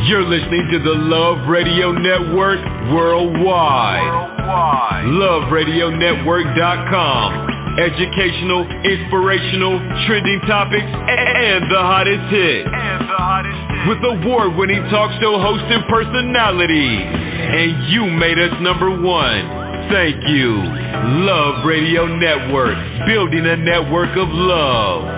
You're listening to the Love Radio Network worldwide. LoveRadioNetwork.com. Educational, inspirational, trending topics, and the hottest hits. With award-winning talk show host and personalities. And you made us number one. Thank you. Love Radio Network. Building a network of love.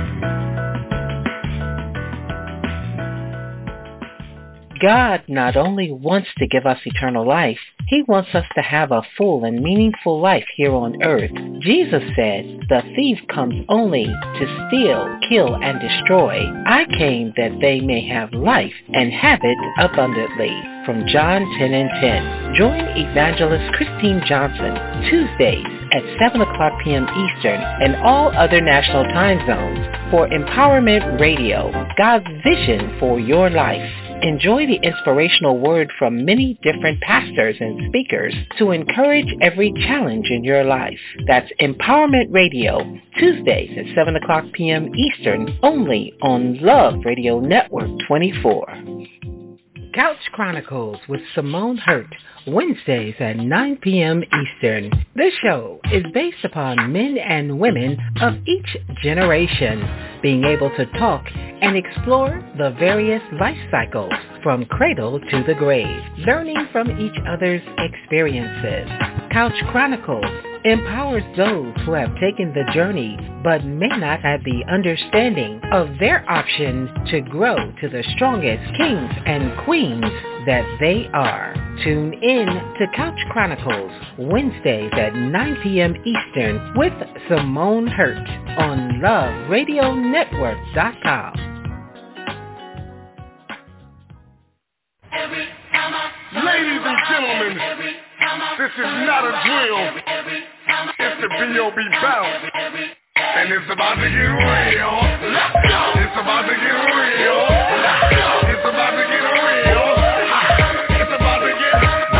God not only wants to give us eternal life, He wants us to have a full and meaningful life here on earth. Jesus said, "The thief comes only to steal, kill, and destroy. I came that they may have life and have it abundantly." From John 10:10. Join Evangelist Christine Johnson Tuesdays at 7 o'clock p.m. Eastern and all other national time zones for Empowerment Radio, God's vision for your life. Enjoy the inspirational word from many different pastors and speakers to encourage every challenge in your life. That's Empowerment Radio, Tuesdays at 7 o'clock p.m. Eastern, only on Love Radio Network 24. Couch Chronicles with Simone Hurt, Wednesdays at 9 p.m. Eastern. This show is based upon men and women of each generation being able to talk and explore the various life cycles from cradle to the grave, learning from each other's experiences. Couch Chronicles empowers those who have taken the journey but may not have the understanding of their options to grow to the strongest kings and queens that they are. Tune in to Couch Chronicles Wednesdays at 9 p.m. Eastern with Simone Hurt on LoveRadioNetwork.com. Ladies and gentlemen, this is not a drill. It's the B.O.B. bounce. And it's about to get real. It's about to get real. It's about to get real. It's about to get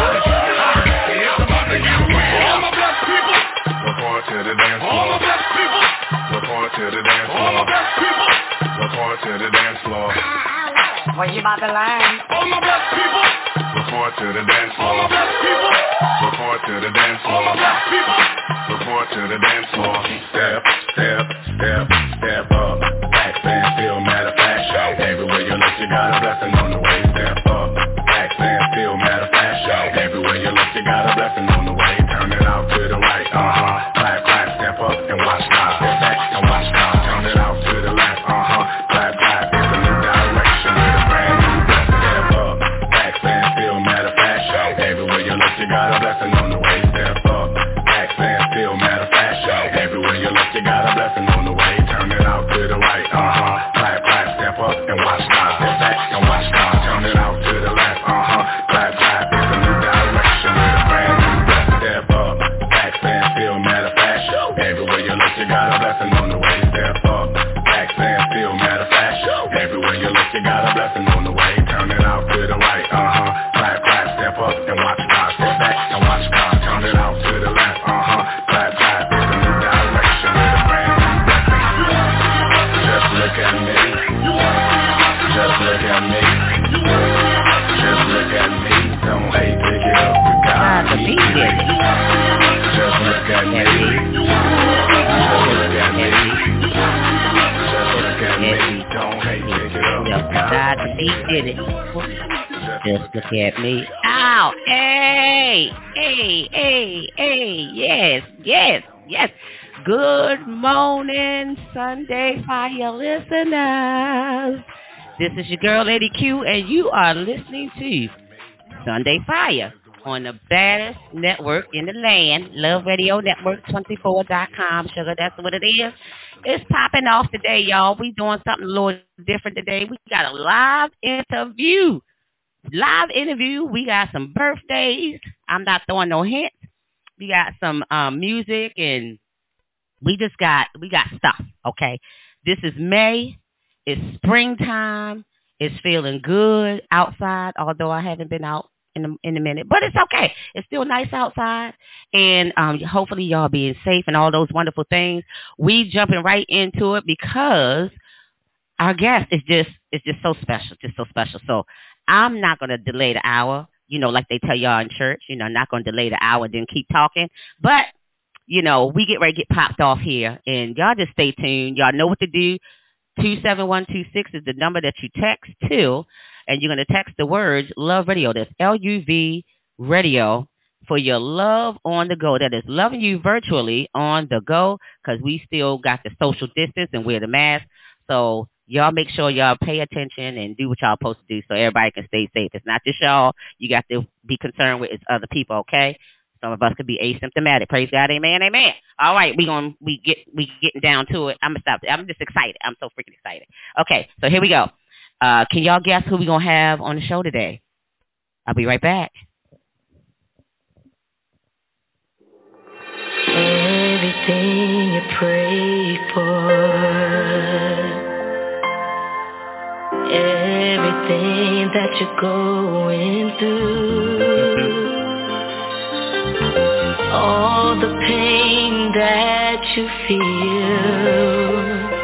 real. All my black people, report to the dance floor. All my black people, report to the dance floor. All my black people, report to the dance floor. What you about to learn? All my black people, report to the dance floor. All my black people, report to the dance floor. All my black people, report to the dance floor. Step, step, step, step up. Back, stand still, matter of fact. Shout. Everywhere you look, you got a blessing on the way. Step up. Back, stand still, matter of fact. Shout. Everywhere you look, you got a blessing on the way. Turn it out to the right. Clap, clap, step up and watch God. Step back and watch God. Turn it out to the left. Clap, clap. It's a new direction with a brand new breath. Step up. Back, stand still, matter of fact. Shout. Everywhere you look, you got a blessing on the way. Step up. Back, stand still, matter of fact. Shout. Everywhere you look, you got a blessing on the way. Turn it out to the right. Clap, clap, step up and watch God. Step back and watch God. Turn it out to the left. Clap, clap. It's a new direction with a brand new breath. Step up. Back, stand still, matter of fact. Shout. Everywhere you look, you got a blessing on the way. Step up. Back, stand still, matter of fact. Shout. Everywhere you look, you got a blessing on the way. Turn it out to the right. Clap, clap, step up and watch God. Step back and watch God. Turn it out to the left. Clap, clap. It's a new direction with a brand new breath. Just look at me. Just look at me. Just look at me. Don't hate, pick it up with God. Just look at me. Just look at me. Just look at me. Don't hate, pick it up with God. Did it. Just look at me. Ow! Hey! Hey! Hey! Hey! Yes! Yes! Yes! Good morning, Sunday Fire listeners. This is your girl, Lady Q, and you are listening to Sunday Fire on the baddest network in the land, Love Radio Network 24.com. Sugar, that's what it is. It's popping off today, y'all. We doing something a little different today. We got a live interview. We got some birthdays. I'm not throwing no hints. We got some music, and we got stuff, okay? This is May. It's springtime. It's feeling good outside, although I haven't been out in a minute. But it's okay. It's still nice outside. And hopefully y'all being safe and all those wonderful things. We jumping right into it because our guest is just so special. Just so special. So I'm not going to delay the hour, like they tell y'all in church, not going to delay the hour, then keep talking. But, we get ready to get popped off here. And y'all just stay tuned. Y'all know what to do. 27126 is the number that you text to. And you're going to text the words Love Radio. That's LUV Radio for your love on the go. That is loving you virtually on the go, because we still got the social distance and wear the mask. So y'all make sure y'all pay attention and do what y'all supposed to do so everybody can stay safe. It's not just y'all. You got to be concerned with it's other people, okay? Some of us could be asymptomatic. Praise God, amen, amen. All right, we getting down to it. I'm gonna stop. I'm just excited. I'm so freaking excited. Okay, so here we go. Can y'all guess who we gonna have on the show today? I'll be right back. Everything you pray for, everything that you're going through, all the pain that you feel,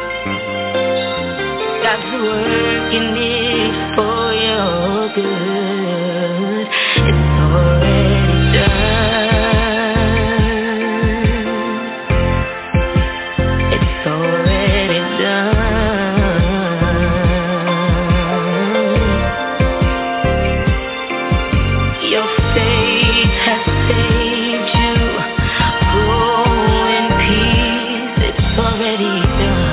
God's working it for your good. It's already done. It's already done. Your faith has saved you. Go in peace. It's already done.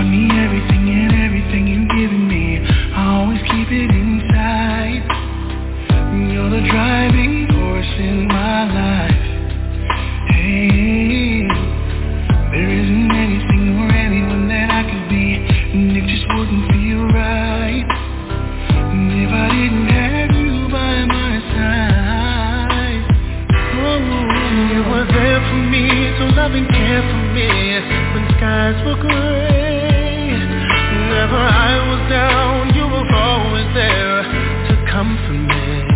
taught me everything and everything you've given me, I always keep it inside. You're the driving force in my life. Hey, there isn't anything or anyone that I could be, and it just wouldn't feel right if I didn't have you by my side. Oh, you were there for me, so loving care for me when skies were gray. Whenever I was down, you were always there to comfort me.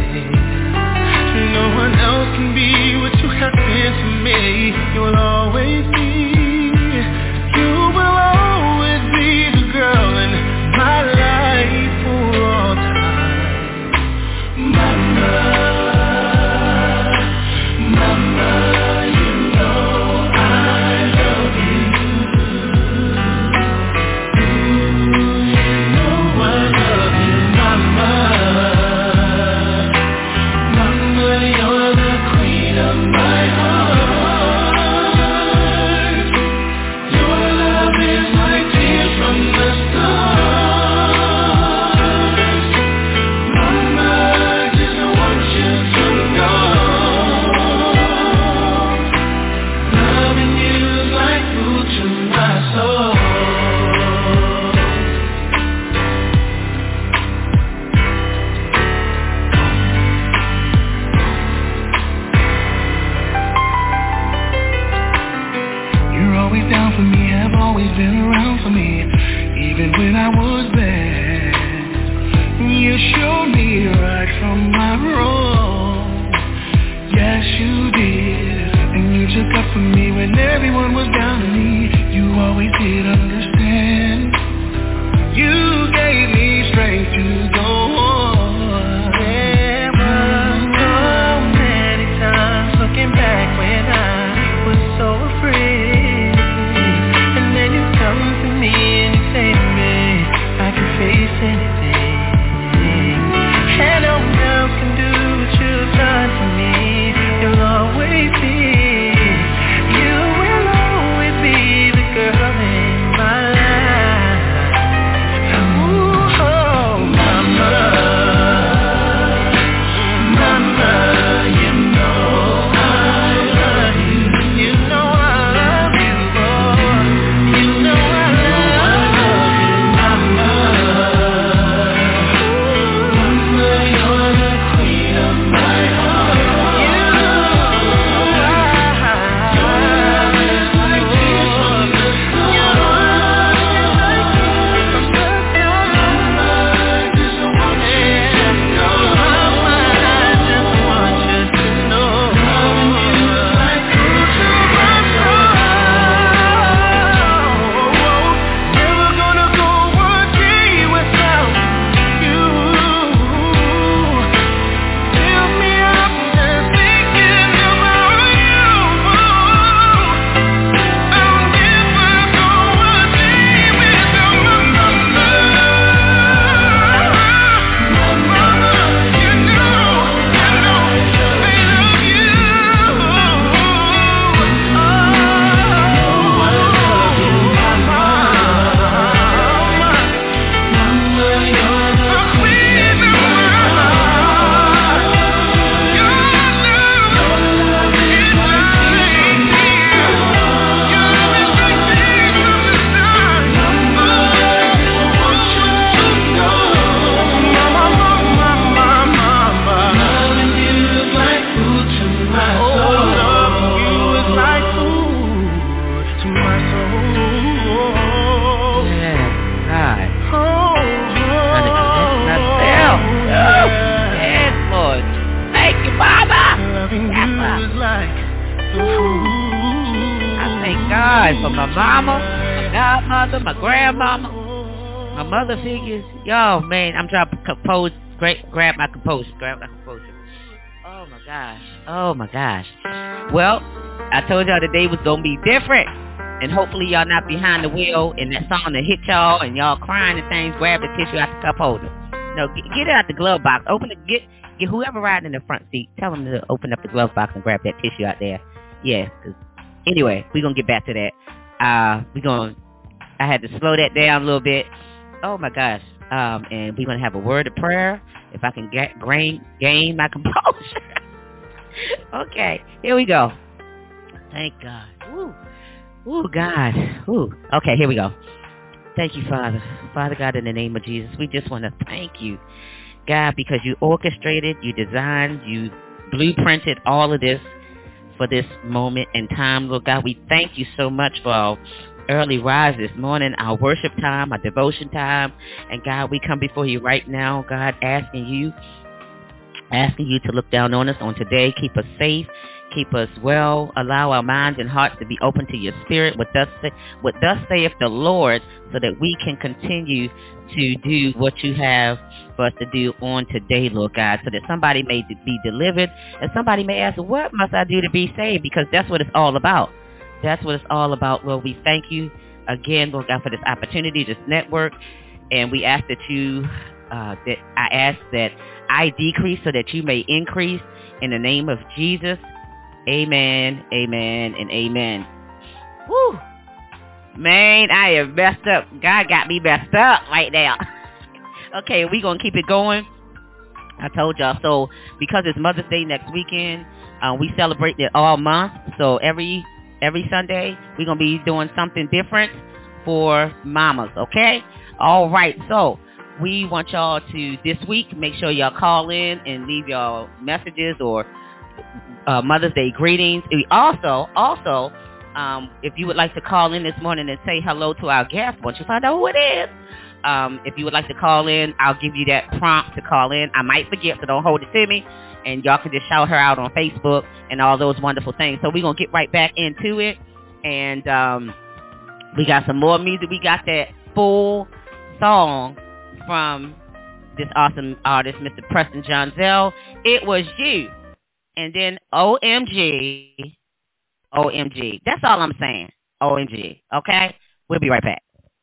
No one else can be what you have been to me. You'll always be, you will always be the girl in my life for all time. Mama, mama, you know I love you. You know I love you, mama. You're the queen of my heart. Your love is like tears from the stars. Mama, I just want you to know, loving you is like food to my soul. Always down for me, have always been around for me, even when I was bad. You showed me right from my wrong. Yes, you did. And you took up for me when everyone was down to me. You always did understand. You gave me strength to go on. There were so many times looking back when I was so afraid. Come to me and say to me, I can face anything, and no one else can do what you've done for me. You'll always be, you will always be the girl in my life. Ooh, oh, mama, mama, you know I love you. You know I love you, boy. You know I love you, mama. Mama, you're the queen of my heart. You know your love is like tears from the stars. Your love is like tears from the stars. Mama, I just want you to know. Mama, I just want you to know. Loving you is like food to my soul. Never gonna go one day without you. Fill me up just thinking about you. I'll never go one day without my mama. Mama, you know I love you. Oh, I love you, mama. Mama, you're the queen of my heart. Your love is like tears. Your love is like tears from the stars. Mama, I just want you to know. Mama, loving you is like food to my soul. Loving you is like food to my soul. Yes, God. Oh, Trying to connect myself. Oh, yes, Lord. Thank you, Mama. loving you is like the food. I thank God for my mama, my godmother, my grandmama, my mother figures. Yo, man, I'm trying to compose, grab my composure. Oh, my gosh. Oh, my gosh. Well, I told y'all today was going to be different. And hopefully y'all not behind the wheel and that song that hit y'all and y'all crying and things. Grab the tissue out the cup holder. No, get it out the glove box. Open it. Get whoever riding in the front seat. Tell them to open up the glove box and grab that tissue out there. Yeah. Anyway, we're going to get back to that. We're going to I had to slow that down a little bit. Oh, my gosh. And we're going to have a word of prayer if I can gain my composure. Okay, here we go. Thank God. Ooh, God. Ooh. Okay, here we go. Thank you, Father. Father God, in the name of Jesus, we just want to thank you, God, because you orchestrated, you designed, you blueprinted all of this for this moment in time. Lord God, we thank you so much for our early rise this morning, our worship time, our devotion time. And God, we come before you right now, God, asking you to look down on us on today. Keep us safe. Keep us well. Allow our minds and hearts to be open to your spirit. What thus saith the Lord, so that we can continue to do what you have for us to do on today, Lord God, so that somebody may be delivered and somebody may ask, what must I do to be saved? Because that's what it's all about. That's what it's all about, Lord. We thank you again, Lord God, for this opportunity, this network, and we ask that I decrease so that you may increase in the name of Jesus. Amen, amen, and amen. Woo! Man, I am messed up. God got me messed up right now. Okay, we're going to keep it going. I told y'all. So, because it's Mother's Day next weekend, we celebrate it all month. So, every Sunday, we're going to be doing something different for mamas, okay? All right, so we want y'all to, this week, make sure y'all call in and leave y'all messages or Mother's Day greetings. We also, if you would like to call in this morning and say hello to our guest, once you find out who it is, if you would like to call in, I'll give you that prompt to call in. I might forget, so don't hold it to me. And y'all can just shout her out on Facebook and all those wonderful things. So we're going to get right back into it. And we got some more music. We got that full song from this awesome artist, Mr. Preston Johnzell. It Was You. And then OMG. That's all I'm saying. OMG. Okay? We'll be right back.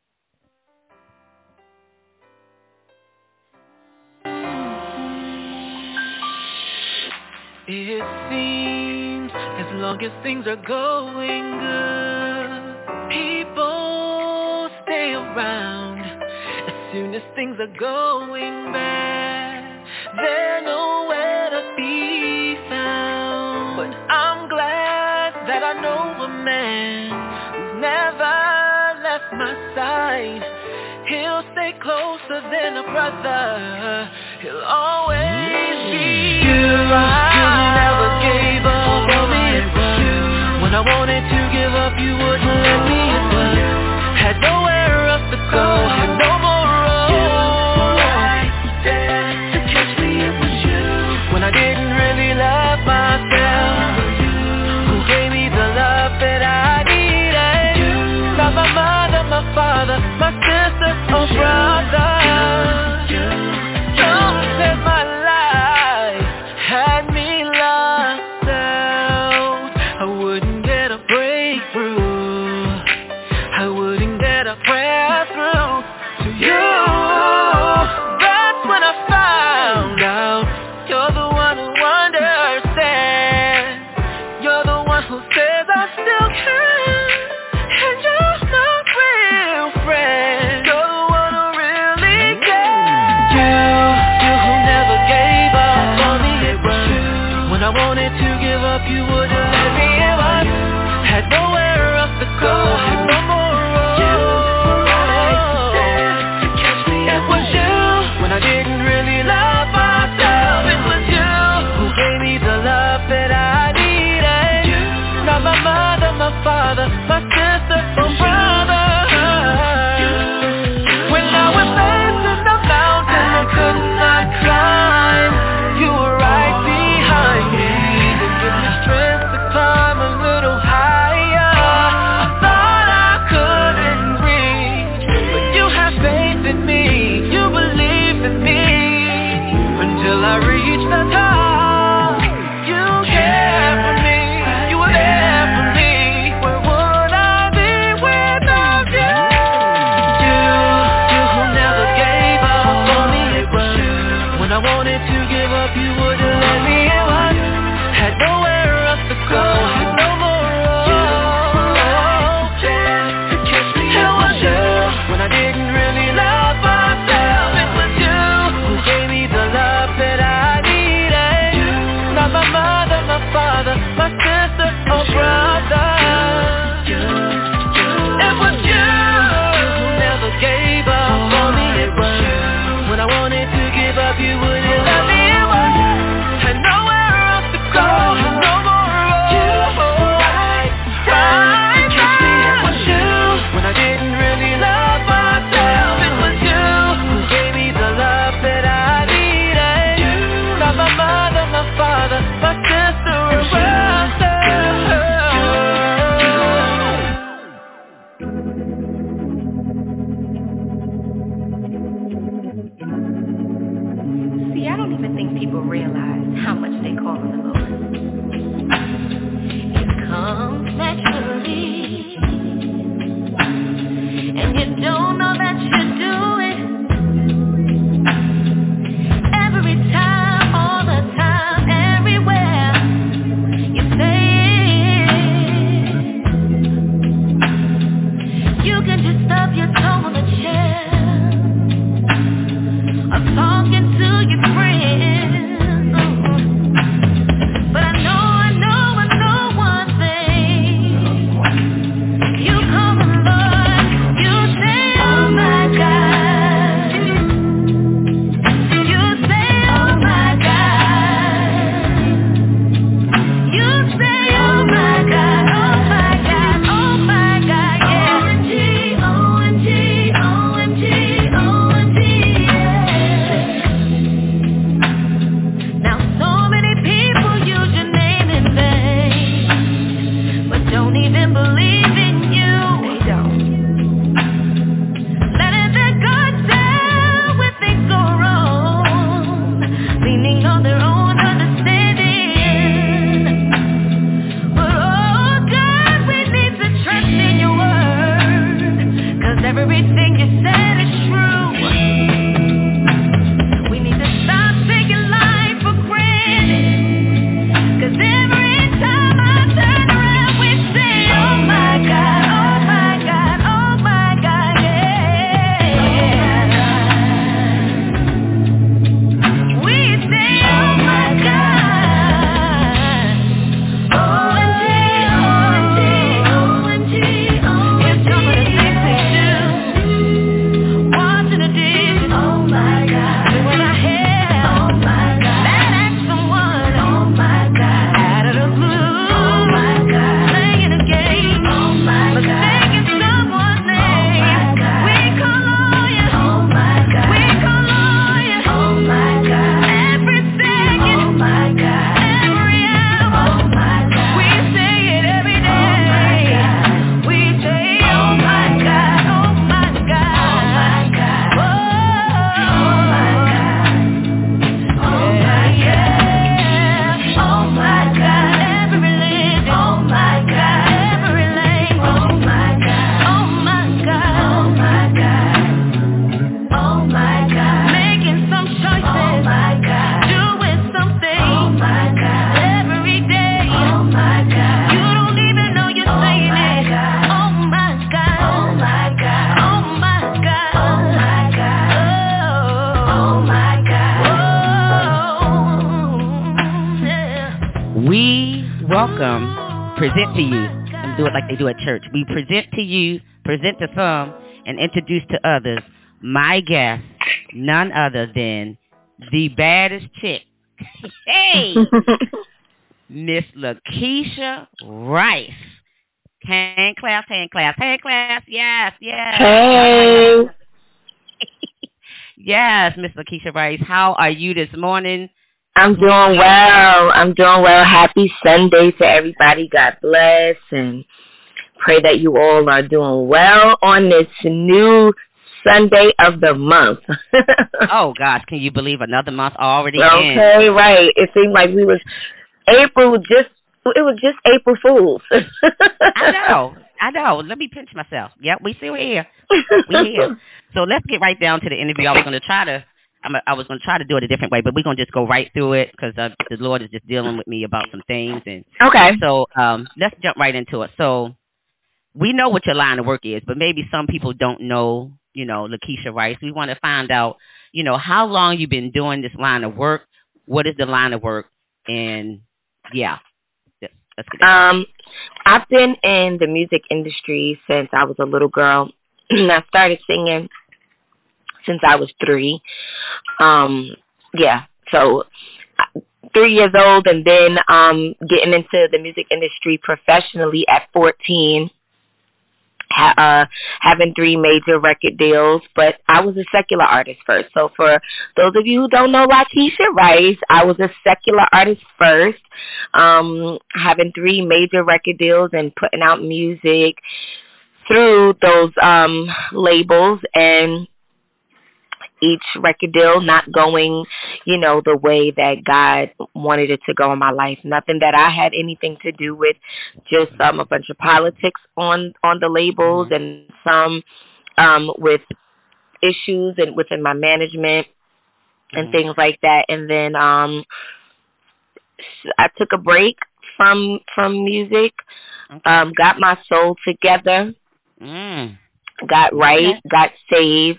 It seems as long as things are going good, people stay around. As soon as things are going bad, they're nowhere to be found. But I'm glad that I know a man who's never left my side. He'll stay closer than a brother. He'll always be right. You never gave up on me. When I wanted to give up, you wouldn't let me. Had nowhere else to go, had no more road. Right there to catch me, it was you. When I didn't really love myself, who gave me the love that I needed. Not my mother, my father, my sister, or brother. My life had me lost out. I wouldn't get a breakthrough, I wouldn't get a prayer through to you. That's when I found out you're the one who understands. You're the one who says I still can. And you're not real friend. You're the one who really cares. When I wanted to give up, you wouldn't let me give up. Had nowhere else to go, had no more road. To catch Present to you, and do it like they do at church. We present to you, present to some, and introduce to others, my guest, none other than the baddest chick. Hey! Miss Lakeisha Rice. Hand claps, hand claps, hand claps. Yes, yes. Hey. Yes, Miss Lakeisha Rice. How are you this morning? I'm doing well. Happy Sunday to everybody. God bless, and pray that you all are doing well on this new Sunday of the month. Oh, gosh, can you believe another month already in? Okay, right. It seemed like it was just April Fools. I know. Let me pinch myself. Yep, we still here. We're here. So let's get right down to the interview. I was going to try to do it a different way, but we're going to just go right through it because the Lord is just dealing with me about some things. And okay. So let's jump right into it. So we know what your line of work is, but maybe some people don't know, Lakeisha Rice. We want to find out, how long you've been doing this line of work. What is the line of work? And, yeah. Let's get it. I've been in the music industry since I was a little girl. I started singing since I was 3. So 3 years old, and then getting into the music industry professionally at 14, having 3 major record deals. But I was a secular artist first. So for those of you who don't know Lakeisha Rice, I was a secular artist first, having 3 major record deals and putting out music through those labels, and each record deal not going, the way that God wanted it to go in my life. Nothing that I had anything to do with, just a bunch of politics on the labels, and some with issues and within my management and things like that. And then I took a break from music, got my soul together, got right, got saved,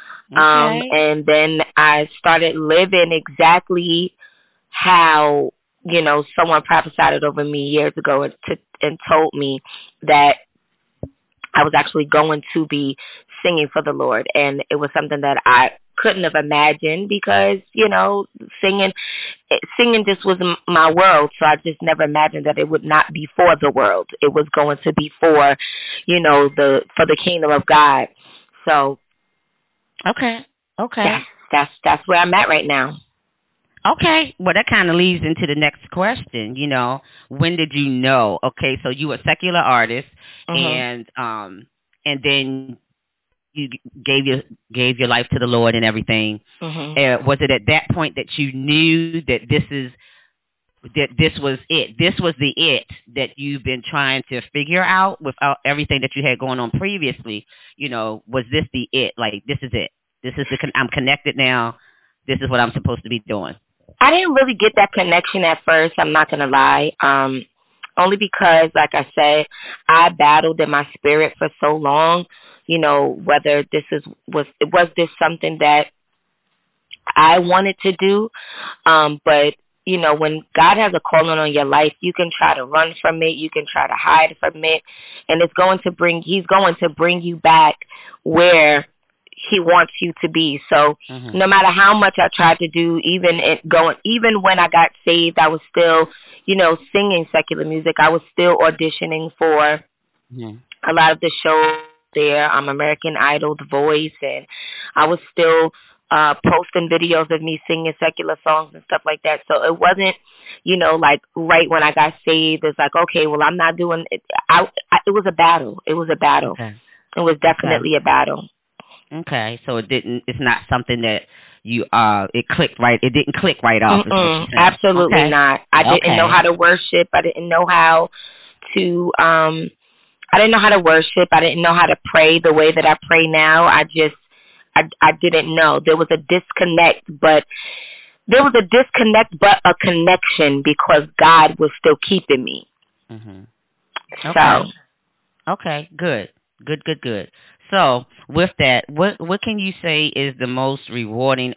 and then I started living exactly how, you know, someone prophesied it over me years ago and told me that I was actually going to be singing for the Lord. And it was something that I couldn't have imagined because, you know, singing just was my world. So I just never imagined that it would not be for the world. It was going to be for, you know, for the kingdom of God. So. Okay. That's where I'm at right now. Okay. Well, that kind of leads into the next question. You know, when did you know? Okay, so you were a secular artist, and then you gave your life to the Lord and everything. Was it at that point that you knew that this was it? This was the it that you've been trying to figure out without everything that you had going on previously. You know, was this the it? Like, this is it. This is I'm connected now. This is what I'm supposed to be doing. I didn't really get that connection at first. I'm not going to lie. Only because, like I said, I battled in my spirit for so long, you know, whether was this something that I wanted to do. But, you know, when God has a calling on your life, you can try to run from it. You can try to hide from it. And he's going to bring you back where he wants you to be. So no matter how much I tried to do, even when I got saved, I was still, you know, singing secular music. I was still auditioning for a lot of the shows there, American Idol, The Voice, and I was still posting videos of me singing secular songs and stuff like that. So it wasn't, you know, like right when I got saved, it's like, okay, well, I'm not doing it. It was a battle. It was a battle. Okay. It was definitely a battle. Okay, so it's not something that you it clicked right. It didn't click right off. Absolutely not. I didn't know how to worship. I didn't know how to worship. I didn't know how to pray the way that I pray now. I didn't know. There was a disconnect, but a connection because God was still keeping me. Okay. So. Okay, good. So with that, what can you say is the most rewarding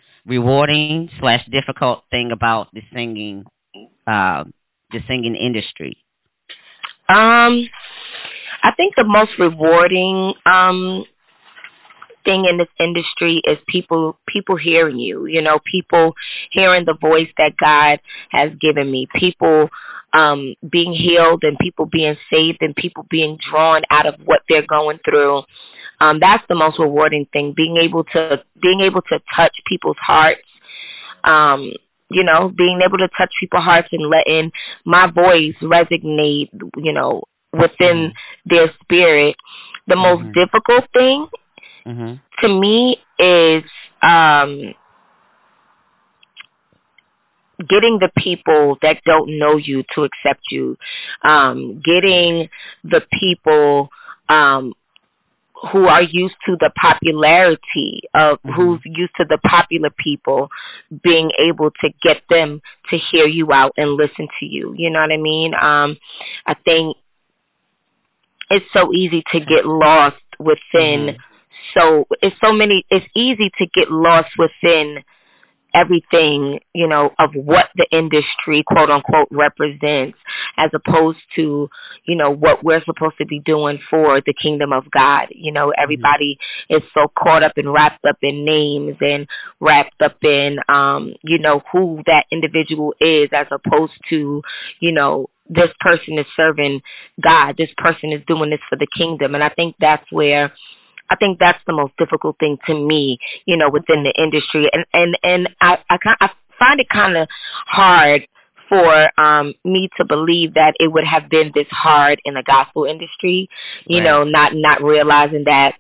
/ difficult thing about the singing industry? I think the most rewarding thing in this industry is people hearing you, you know, people hearing the voice that God has given me, people being healed and people being saved and people being drawn out of what they're going through. That's the most rewarding thing, being able to touch people's hearts, you know, being able to touch people's hearts and letting my voice resonate, you know, within their spirit. The most difficult thing to me is getting the people that don't know you to accept you, getting the people who are used to the popularity of who's used to the popular people, being able to get them to hear you out and listen to you. You know what I mean? I think it's so easy to get lost within. So it's easy to get lost within everything, you know, of what the industry, quote unquote, represents, as opposed to, you know, what we're supposed to be doing for the kingdom of God. You know, everybody is so caught up and wrapped up in names and wrapped up in, you know, who that individual is, as opposed to, you know, this person is serving God. This person is doing this for the kingdom. And I think that's the most difficult thing to me, you know, within the industry. And I find it kind of hard for me to believe that it would have been this hard in the gospel industry, you know, not realizing that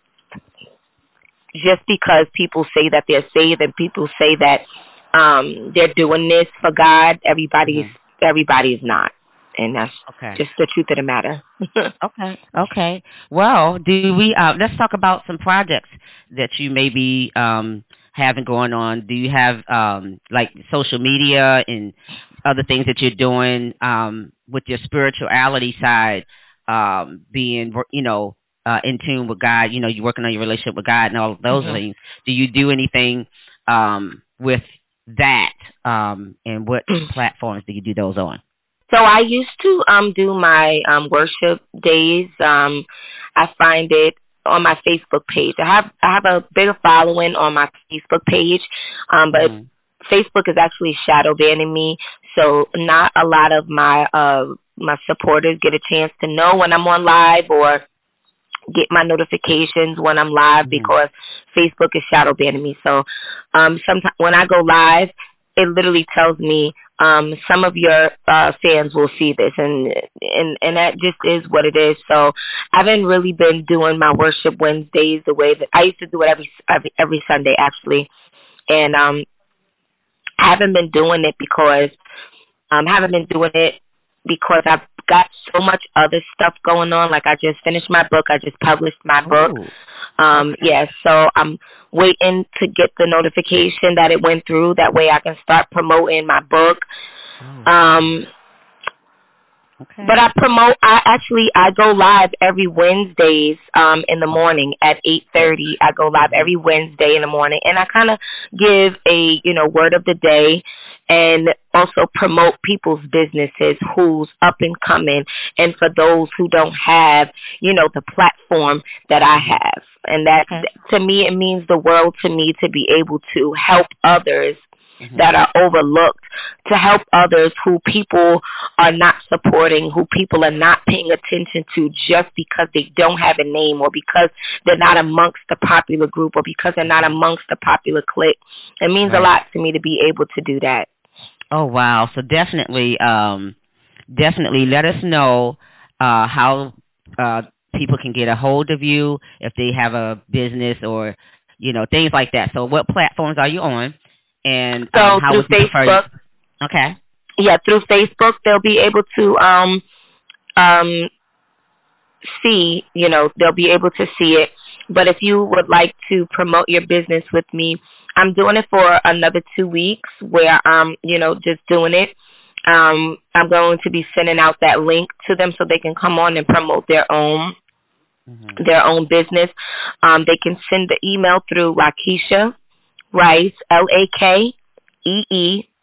just because people say that they're saved and people say that they're doing this for God, everybody is not. and that's just the truth of the matter. Okay. Well, do we? Let's talk about some projects that you may be having going on. Do you have like social media and other things that you're doing with your spirituality side, being in tune with God? You're working on your relationship with God and all of those things. Do you do anything with that? And what platforms do you do those on? So I used to do my worship days. I find it on my Facebook page. I have a bigger following on my Facebook page, but Facebook is actually shadow banning me, so not a lot of my my supporters get a chance to know when I'm on live or get my notifications when I'm live because Facebook is shadow banning me. So sometimes when I go live, it literally tells me some of your fans will see this, and that just is what it is. So I haven't really been doing my worship Wednesdays the way that I used to do it every Sunday actually, and I haven't been doing it because I've got so much other stuff going on. Like I just finished my book. I just published my book. So I'm waiting to get the notification that it went through. That way I can start promoting my book. But I go live every Wednesdays in the morning at 8:30. I go live every Wednesday in the morning, and I kind of give a word of the day, and also promote people's businesses who's up and coming, and for those who don't have the platform that I have, and that to me it means the world to me to be able to help others that are overlooked, to help others who people are not supporting, who people are not paying attention to just because they don't have a name or because they're not amongst the popular group or because they're not amongst the popular clique. It means a lot to me to be able to do that. Oh, wow. So definitely let us know how people can get a hold of you if they have a business or, things like that. So what platforms are you on? And so through Facebook. Okay. Yeah, through Facebook they'll be able to see, they'll be able to see it. But if you would like to promote your business with me, I'm doing it for another 2 weeks where I'm, just doing it. I'm going to be sending out that link to them so they can come on and promote their own business. They can send the email through Lakeisha Rice, LakeeShaRice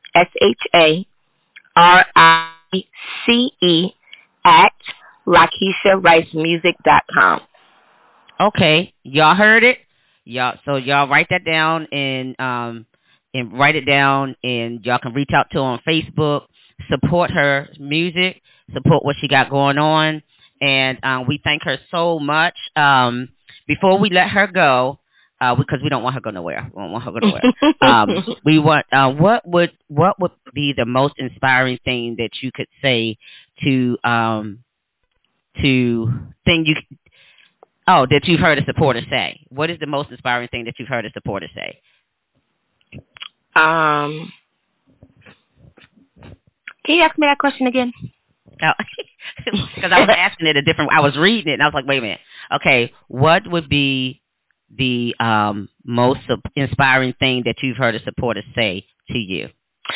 at LakeishaRiceMusic.com. Okay, y'all heard it. Y'all write that down and write it down, and y'all can reach out to her on Facebook, support her music, support what she got going on, and we thank her so much. Before we let her go, because we don't want her to go nowhere. We don't want her to go nowhere. We want what would be the most inspiring thing that you could say that you've heard a supporter say? What is the most inspiring thing that you've heard a supporter say? Can you ask me that question again? Because I was asking it I was reading it and I was like, wait a minute. Okay, what would be the most inspiring thing that you've heard a supporter say to you?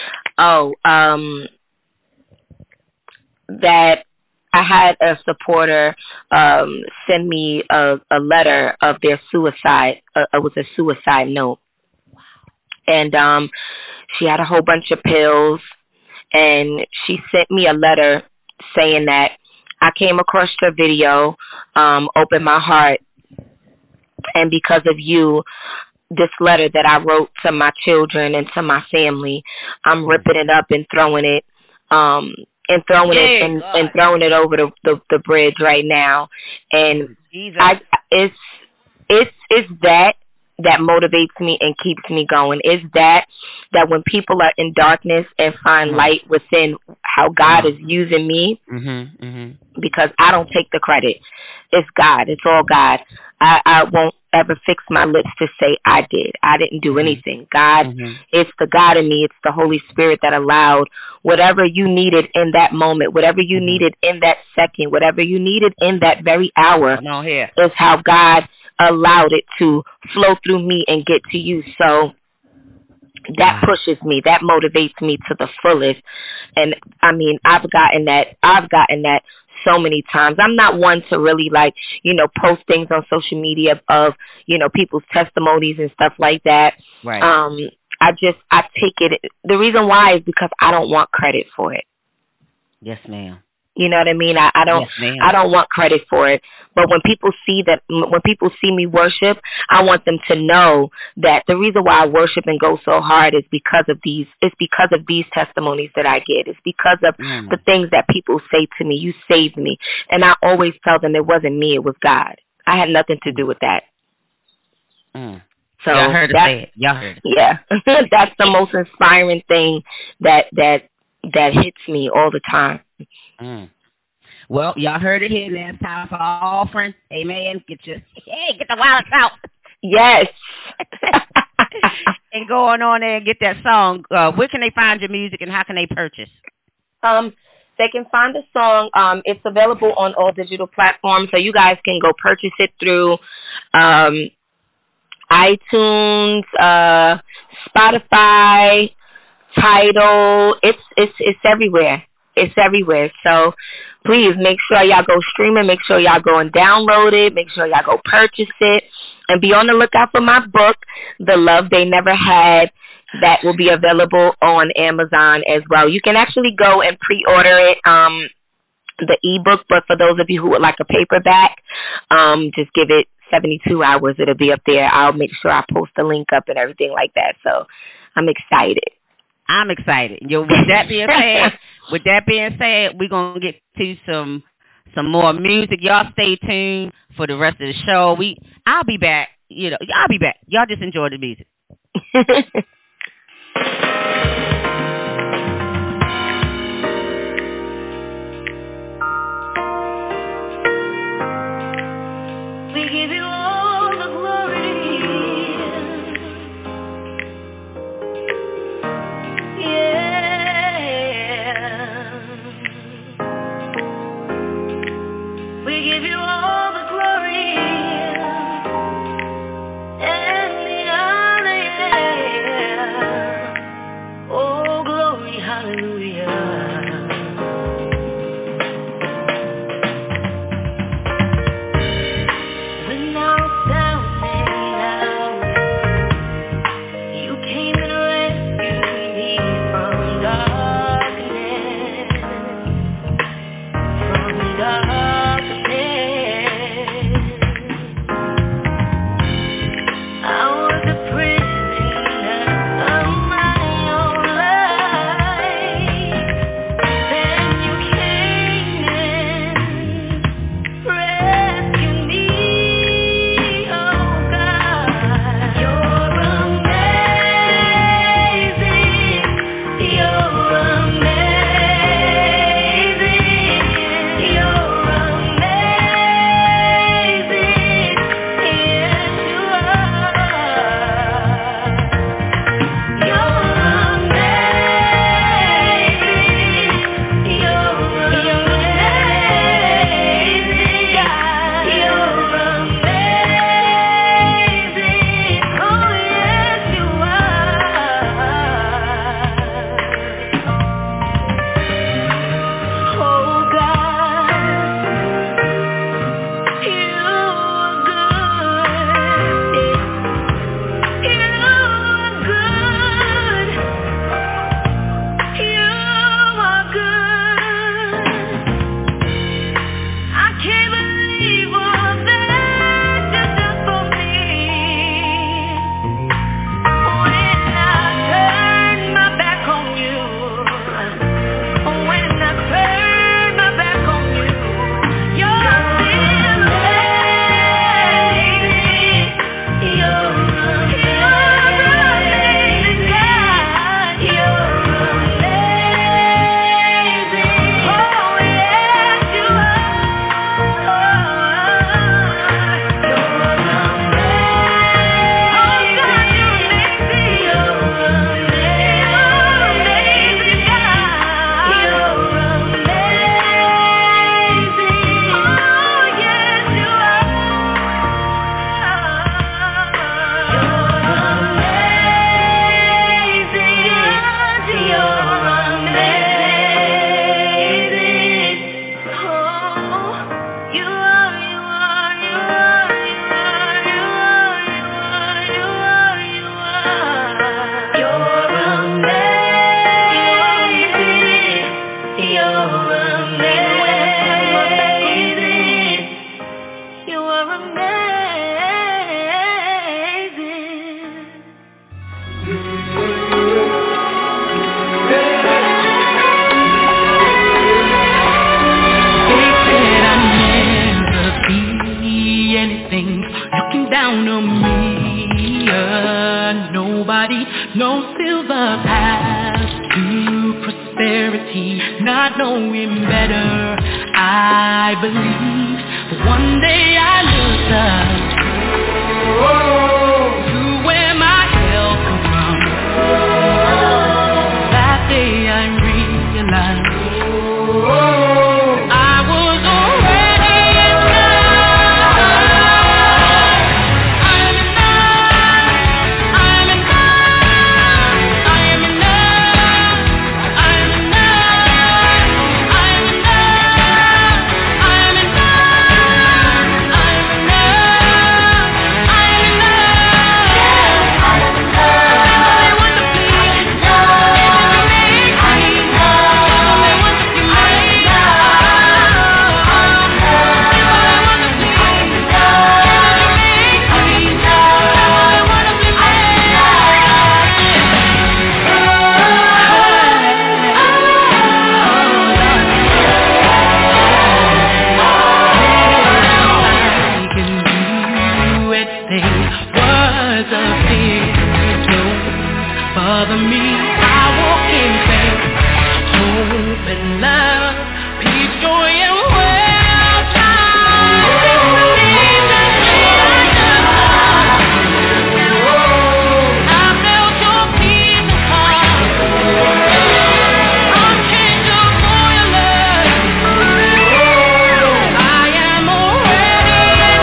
That I had a supporter send me a letter of their suicide. It was a suicide note. And she had a whole bunch of pills, and she sent me a letter saying that I came across your video, opened my heart, and because of you, this letter that I wrote to my children and to my family, I'm ripping it up and throwing it, and throwing it over the bridge right now. And it's that that motivates me and keeps me going. Is that when people are in darkness and find light within, how God is using me, because I don't take the credit. It's God. It's all God. I won't ever fix my lips to say I did. I didn't do anything. God, it's the God in me. It's the Holy Spirit that allowed whatever you needed in that moment, whatever you needed in that second, whatever you needed in that very hour, is how God allowed it to flow through me and get to you. So that pushes me, that motivates me to the fullest. And I mean, I've gotten that so many times. I'm not one to really post things on social media of, people's testimonies and stuff like that. Right. I take it. The reason why is because I don't want credit for it. Yes, ma'am. You know what I mean? I don't want credit for it. But when people see me worship, I want them to know that the reason why I worship and go so hard is because of these testimonies that I get. It's because of the things that people say to me. You saved me. And I always tell them it wasn't me, it was God. I had nothing to do with that. So y'all heard it say it. Y'all heard it. Yeah. That's the most inspiring thing that hits me all the time. Well, y'all heard it here. Last time for offering. Amen. Get the wallets out. Yes. And go on there and get that song. Where can they find your music and how can they purchase? They can find the song. It's available on all digital platforms, so you guys can go purchase it through iTunes, Spotify, Tidal. It's everywhere. It's everywhere. So please make sure y'all go stream it. Make sure y'all go and download it. Make sure y'all go purchase it. And be on the lookout for my book, The Love They Never Had. That will be available on Amazon as well. You can actually go and pre-order it, the ebook. But for those of you who would like a paperback, just give it 72 hours. It'll be up there. I'll make sure I post the link up and everything like that. So I'm excited. I'm excited. With that being said, we're gonna get to some more music. Y'all stay tuned for the rest of the show. I'll be back. I'll be back. Y'all just enjoy the music. We give you all the glory. We give you all the glory and the honor, yeah. Oh. nobody, no silver path to prosperity, not knowing better. I believe one day I looked up to where my help comes from. That day I realized I was already enough. I am enough. I am enough. I am enough. I am enough. I am enough. I am enough. I am enough. I am enough. I am enough. I want to be enough. I am enough. I want to be bother me, I walk in faith, hope and love, peace, joy and welcome. I felt your peace and heart. I'm changed up for your love. I am already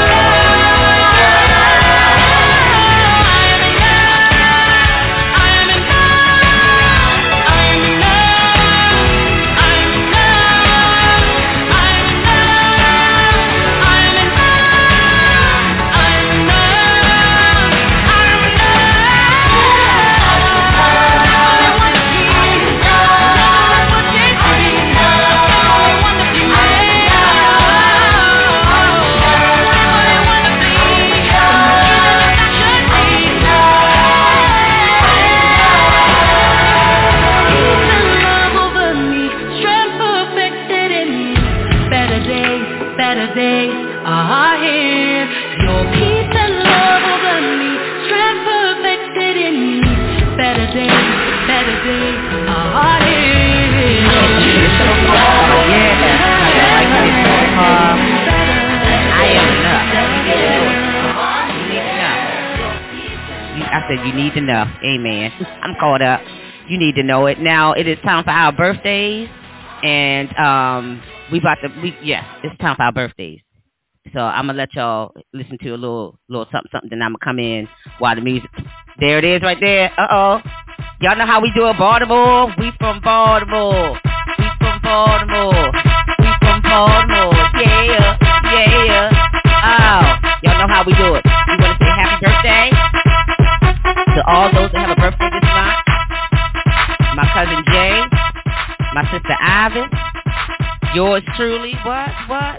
You need to know. Amen. I'm caught up. You need to know it. Now it is time for our birthdays, and it's time for our birthdays. So I'm gonna let y'all listen to a little something. Then I'm gonna come in while the music. There it is, right there. Y'all know how we do it, Baltimore. We from Baltimore. We from Baltimore. We from Baltimore. Yeah, yeah. Oh, y'all know how we do it. We wanna say happy birthday to all those that have a birthday this month. My cousin Jay, my sister Ivan, yours truly, what?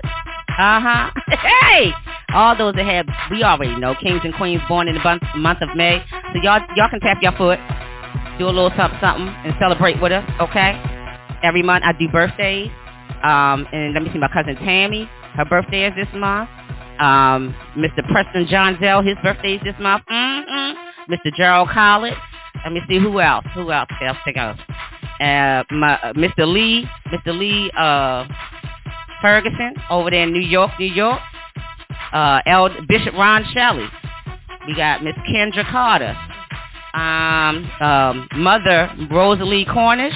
Hey! All those that have, we already know, kings and queens born in the month of May. So y'all can tap your foot, do a little something, and celebrate with us, okay? Every month I do birthdays. And let me see, my cousin Tammy, her birthday is this month. Mr. Preston John Zell, his birthday is this month. Mr. Gerald Collett. Let me see who else. Mr. Lee Ferguson over there in New York. Bishop Ron Shelley. We got Miss Kendra Carter. Mother Rosalie Cornish.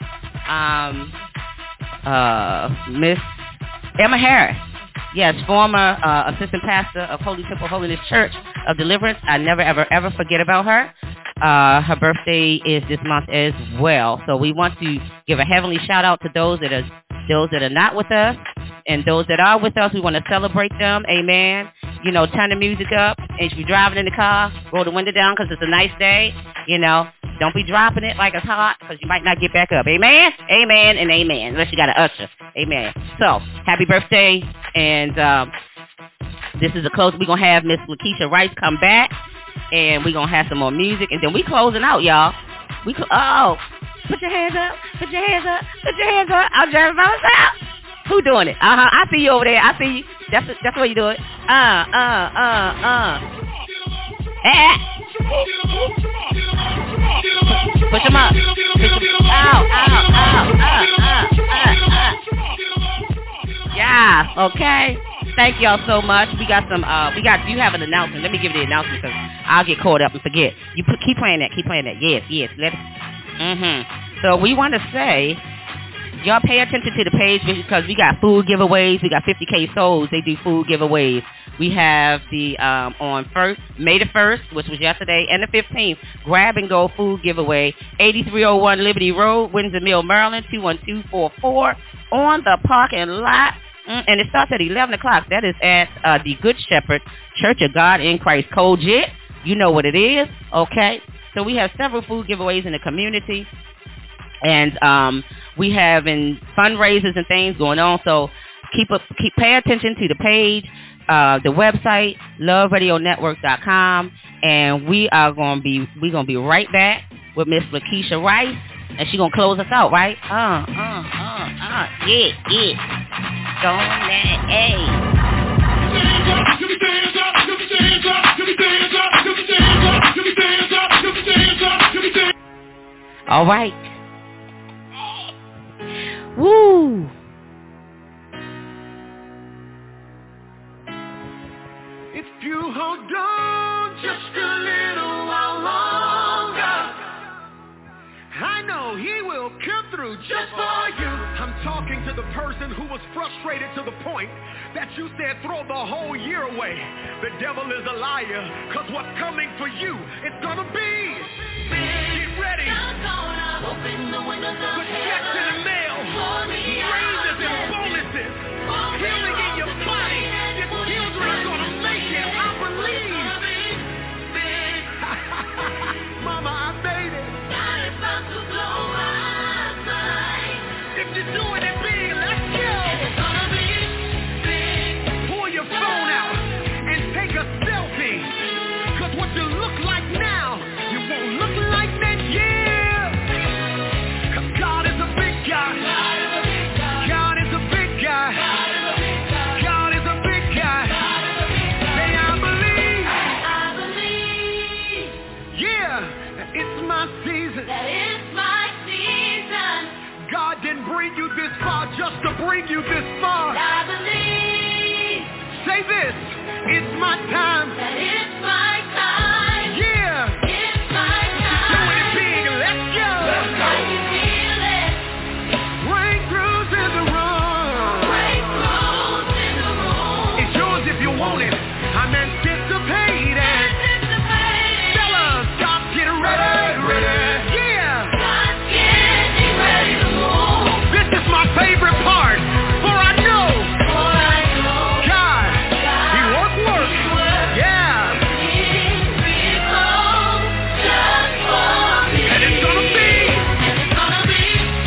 Miss Emma Harris. Yes, former assistant pastor of Holy Temple Holiness Church of Deliverance. I never, ever forget about her. Her birthday is this month as well. So we want to give a heavenly shout out to those that are not with us, and those that are with us. We want to celebrate them. Amen. You know, turn the music up. And if you're driving in the car, roll the window down because it's a nice day. You know, don't be dropping it like it's hot because you might not get back up. Amen. Amen and amen. Unless you got an usher. Amen. So happy birthday. And this is a close. We're going to have Miss Lakeisha Rice come back. And we're going to have some more music. And then we closing out, y'all. Put your hands up. Put your hands up. Put your hands up. I'm driving myself. Who doing it? I see you over there. I see you. That's what you do it. Push them up. Yeah, okay. Thank y'all so much. You have an announcement. Let me give you the announcement because I'll get caught up and forget. Keep playing that. Yes. So we want to say, y'all pay attention to the page because we got food giveaways. We got 50K Souls. They do food giveaways. We have the on May the 1st, which was yesterday, and the 15th, grab and go food giveaway, 8301 Liberty Road, Windsor Mill, Maryland, 21244, on the parking lot. And it starts at 11 o'clock. That is at the Good Shepherd Church of God in Christ, Kojic. You know what it is, okay? So we have several food giveaways in the community. And we have fundraisers and things going on. So pay attention to the page, the website, loveradionetwork.com. And we're gonna be right back with Miss Lakeisha Rice. And she's going to close us out, right? Yeah. Going that, hey. All right. Woo. If you hold on just a little while longer, I know he will come through just for you. I'm talking to the person who was frustrated to the point that you said throw the whole year away. The devil is a liar, cause what's coming for you, it's gonna be. Get ready. Open the windows of checks in the mail. Raises and bonuses. Healing in your body. Your children are gonna make it. I believe. Mama, I made it. If you're doing it big, let's go. It's gonna be big. Pull your phone out and take a selfie. Cause what you look like now, you won't look like next year. Cause God is a big guy. God is a big guy. God is a big guy. Say I believe. Yeah, it's my season. God didn't bring you this far just to bring you this far. I believe. Say this, it's my time. That it's my time. Yeah. It's my time. Doing it big, let's go. I can feel it. Breakthroughs in the room. It's yours if you want it. I'm anticipating. Fellas, stop, get ready. Favorite part, for I know God, He work, yeah. And it's gonna be,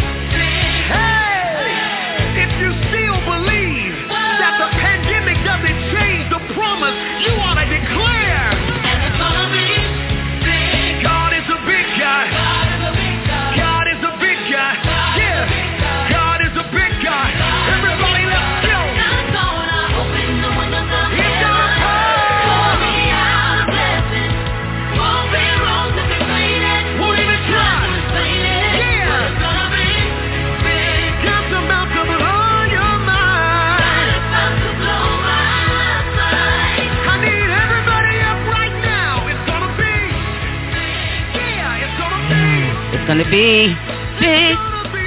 hey, if you still believe that the pandemic doesn't change the promise, you ought to declare. And it's gonna be big. God is a big guy. God is a big guy. Yeah. Everybody, let's go. I'm gonna open the windows of heaven. Pour me out a blessing. Won't be wrong to explain it. Won't even try to explain it. Yeah. But it's gonna be big. God's about to blow your mind. God is about to blow my mind. I need everybody up right now. It's gonna be big. Yeah, it's gonna be. It's gonna be big.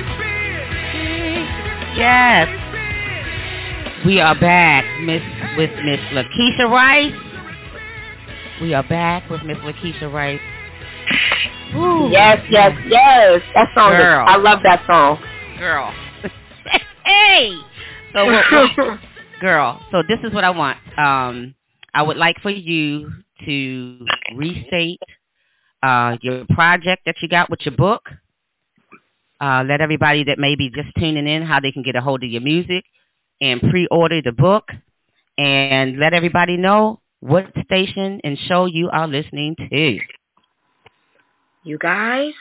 Yes. We are back with Miss Lakeisha Rice. We are back with Miss Lakeisha Rice. Ooh. Yes. That song, I love that song. Girl. Hey. So, girl, so this is what I want. I would like for you to restate your project that you got with your book. Let everybody that may be just tuning in how they can get a hold of your music and pre-order the book. And let everybody know what station and show you are listening to. You guys,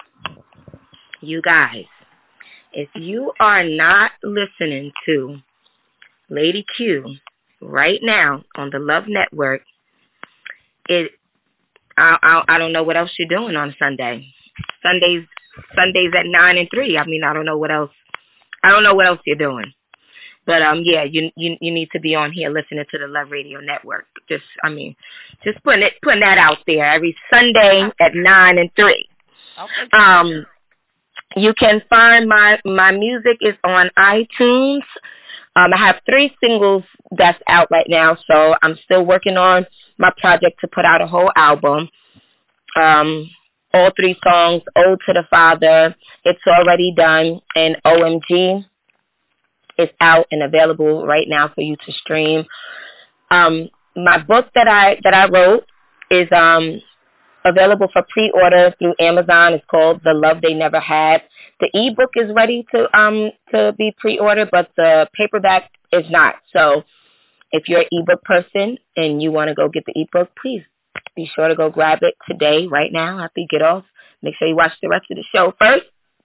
if you are not listening to Lady Q right now on the Love Network, I don't know what else you're doing on Sunday. Sundays at 9 and 3. I mean, I don't know what else you're doing. But yeah, you need to be on here listening to the Love Radio Network. Just putting that out there every Sunday at 9 and 3. Okay. You can find my music is on iTunes. I have 3 singles that's out right now, so I'm still working on my project to put out a whole album. All 3 songs, Ode to the Father, It's Already Done, and OMG is out and available right now for you to stream. My book that I wrote is available for pre-order through Amazon. It's called The Love They Never Had. The ebook is ready to be pre-ordered, but the paperback is not. So if you're an ebook person and you want to go get the ebook, please be sure to go grab it today, right now, after you get off. Make sure you watch the rest of the show first.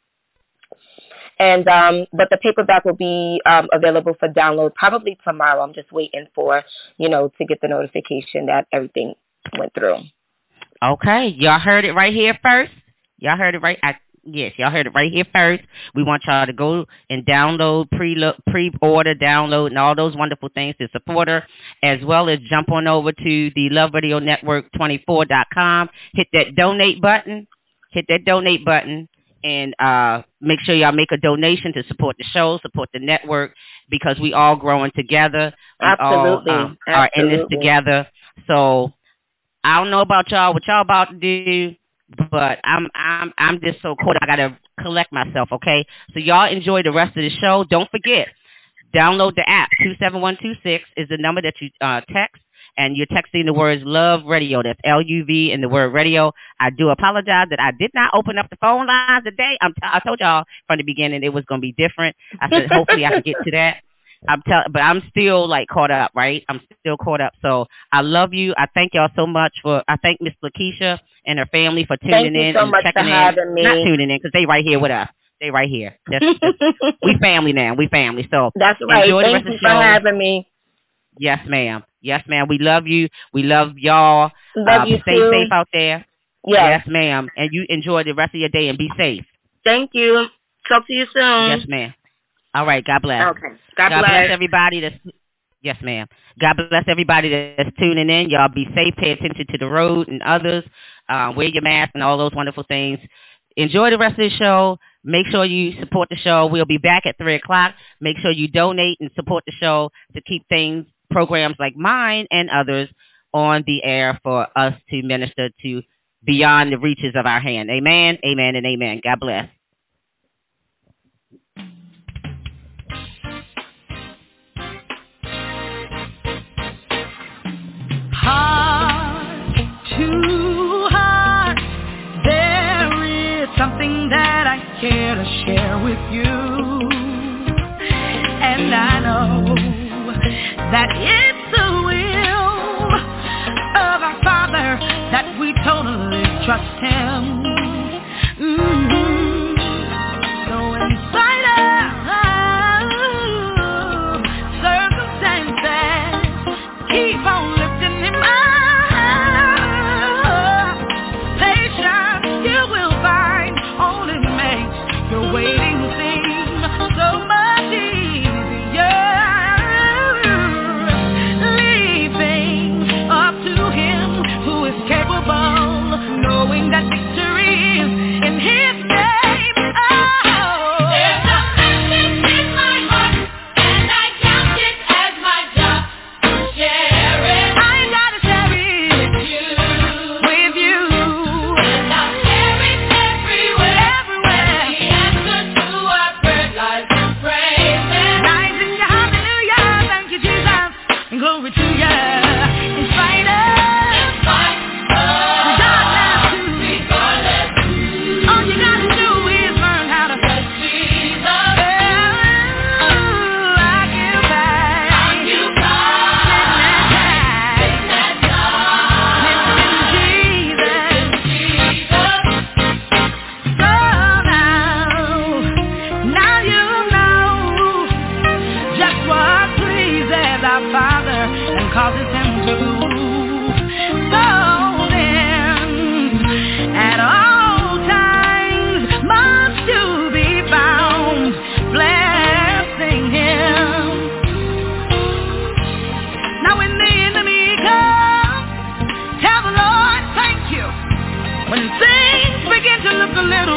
And but the paperback will be available for download probably tomorrow. I'm just waiting for, to get the notification that everything went through. Okay. Y'all heard it right here first. Y'all heard it right. Yes, y'all heard it right here first. We want y'all to go and download, pre-order, download, and all those wonderful things to support her, as well as jump on over to the Love Radio Network 24.com. Hit that donate button. And make sure y'all make a donation to support the show, support the network, because we all growing together. Absolutely. We all are in this together. So I don't know about y'all, what y'all about to do, but I'm just so cool. I gotta collect myself, okay? So y'all enjoy the rest of the show. Don't forget, download the app. 27126 is the number that you text. And you're texting the words Love Radio. That's LUV and the word radio. I do apologize that I did not open up the phone lines today. I told y'all from the beginning it was going to be different. I said hopefully I could get to that. But I'm still caught up, right? I'm still caught up. So I love you. I thank y'all so much I thank Miss Lakeisha and her family for tuning in and checking in. Not tuning in because they right here with us. They right here. We family now. We family. So that's right. Enjoy thank the rest you of the show. For having me. Yes, ma'am. Yes, ma'am. We love you. We love y'all. Love you Stay too. safe out there. Yes, ma'am. And you enjoy the rest of your day and be safe. Thank you. Talk to you soon. Yes, ma'am. All right. God bless. Okay. God bless everybody. Yes, ma'am. God bless everybody that's tuning in. Y'all be safe. Pay attention to the road and others. Wear your mask and all those wonderful things. Enjoy the rest of the show. Make sure you support the show. We'll be back at 3 o'clock. Make sure you donate and support the show to keep programs like mine and others on the air for us to minister to beyond the reaches of our hand. Amen, amen, and amen. God bless. Heart to heart, there is something that I care to share with you, and I know that it's the will of our Father that we totally trust Him. So in spite of circumstances, keep on lifting Him up. Patience you will find only makes your waiting seem so much easier. Knowing that victory is in His when things begin to look a little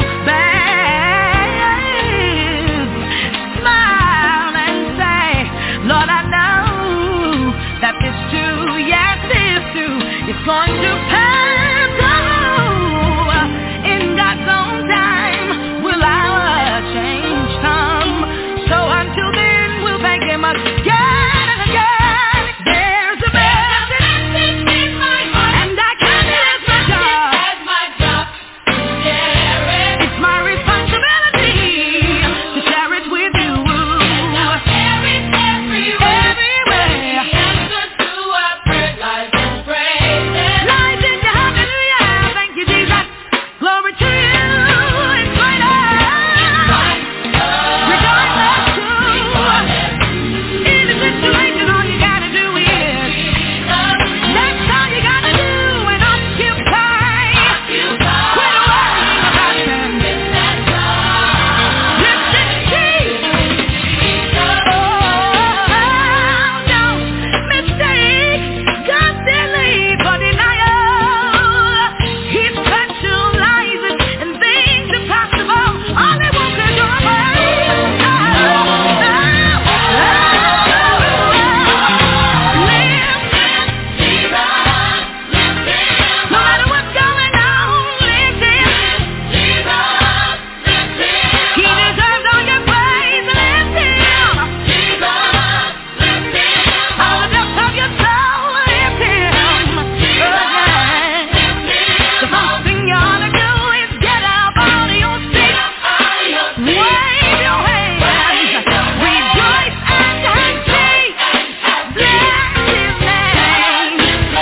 bad, smile and say, Lord, I know that this too, yes, this too, is going to pass. Oh, in God's own time will our change come. So until then, we'll thank Him again and again. There's a message in my heart, and I can't let my job to share it. It's my responsibility to share it with you. And I'll share it everywhere. The answer to our prayer lies in praise. Lies in your hallelujah. Thank you, Jesus. Glory to you. It's greater. Regardless to any situation, all you gotta do is that's all you gotta do and occupy. Quit worrying about them. This is Jesus. Oh, don't mistake God's delay for denial. He specializes in things impossible. Only one can do it. No matter what's going on, lift Him. He deserves all your praise. Lift Him. All the depths of your soul, lift Him. The first thing you ought to do is get up out of your seat. Wave your hands. Rejoice and sing. Bless His name.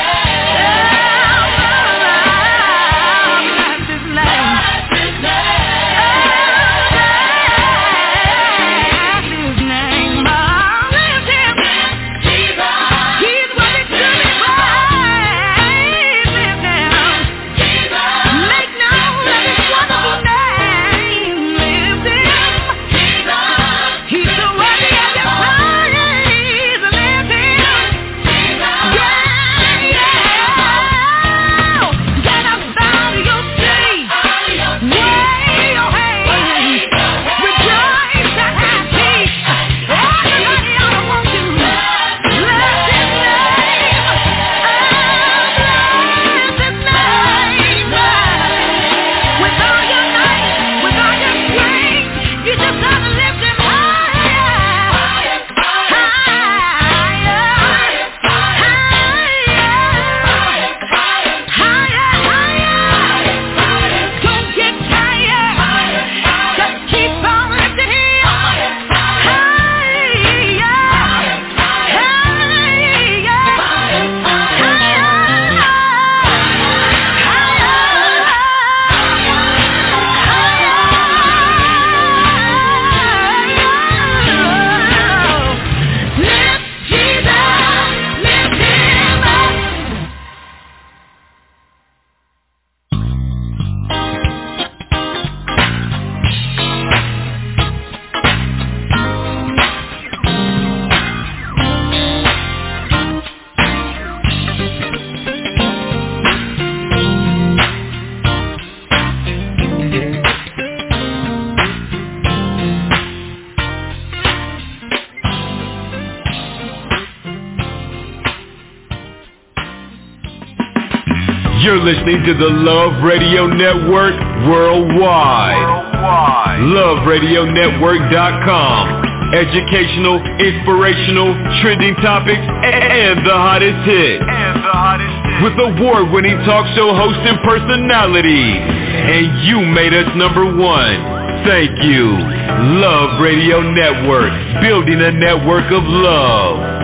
Bless His name. He's worthy to be praised. Lift Him. Make known His wonderful name. Lift Him. He's so worthy of your praise. Lift Him. Get up out of your seat. Wave your hands. Rejoice and have peace. Everybody ought to want to bless His name. Bless His name. With all your might, with all your strength, you just gotta lift Him higher. Don't get tired. Just keep on lifting Him. Lift Jesus, lift Him up. You're listening to the Love Radio Network worldwide. LoveRadioNetwork.com. Educational, inspirational, trending topics, and the hottest hits. With award-winning talk show hosts and personalities. And you made us number one. Thank you. Love Radio Network. Building a network of love.